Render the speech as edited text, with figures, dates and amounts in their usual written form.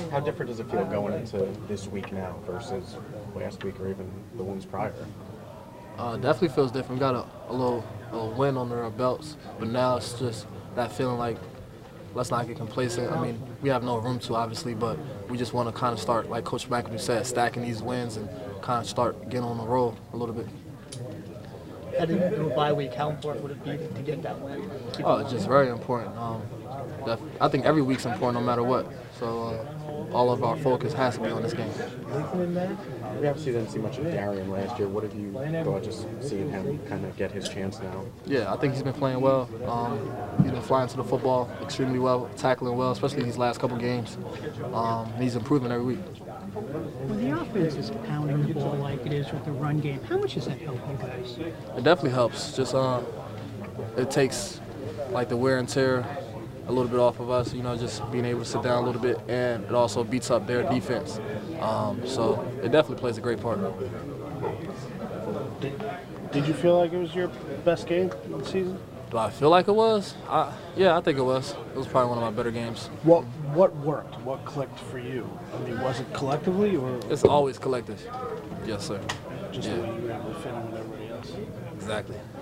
How different does it feel going into this week now versus last week or even the ones prior? Definitely feels different. We got a little win under our belts, but now it's just that feeling like let's not get complacent. I mean, we have no room to, obviously, but we just want to kind of start, like Coach McAdoo said, stacking these wins and kind of start getting on the roll a little bit. Heading into a bye week, how important would it be to get that win? Oh, it's just very important. I think every week's important no matter what. So all of our focus has to be on this game. We obviously didn't see much of Darian last year. What have you thought just seeing him kind of get his chance now? Yeah, I think he's been playing well. He's been flying to the football extremely well, tackling well, especially these last couple games. He's improving every week. When the offense is pounding the ball like it is with the run game, how much does that help you guys? It definitely helps. Just it takes like the wear and tear a little bit off of us, just being able to sit down a little bit, and it also beats up their defense. So it definitely plays a great part. Did you feel like it was your best game of the season? Do I feel like it was? Yeah, I think it was. It was probably one of my better games. What worked? What clicked for you? I mean, was it collectively or? It's always collective. Yes, sir. Just the way you were able to fit in with everybody else. Exactly.